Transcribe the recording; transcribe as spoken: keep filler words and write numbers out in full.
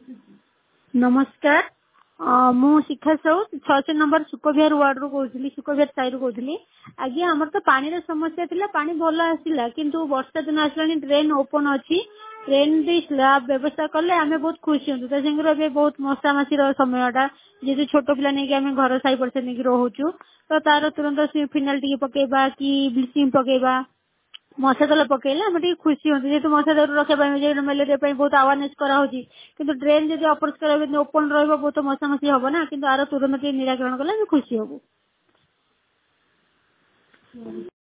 नमस्कार। अ, मु शिखा साहू छह नंबर सुकोविहार वार्ड रू कहूली सुकोविहार साई रू कहूली। आगे आमर तो पानी रो समस्या थिला, पानी भल आसिला किंतु वर्षा दिन आसलानी ड्रेन ओपन अच्छी ड्रेन भी स्लैब व्यवस्था कले आम बहुत खुशी हूँ। तो संगे बहुत मशा मशी समयटा जेहतु छोट पिला नहीं आम घर साई पड़सा नहीं रोचु तो तार तुरंत फिनाइल टी पकेबा कि ब्लीचिंग पकेबा मशा तेल पकेले आम खुशी हूँ जेहतु मशा दारू रखा मेलेरिया बहुत अवेयरनेस कराऊँगी किंतु ड्रेन जब अपरिष्कार ओपन रहा बहुत मशा मशी हम ना कि आर तुरंत निराकरण कले खुशी हूँ।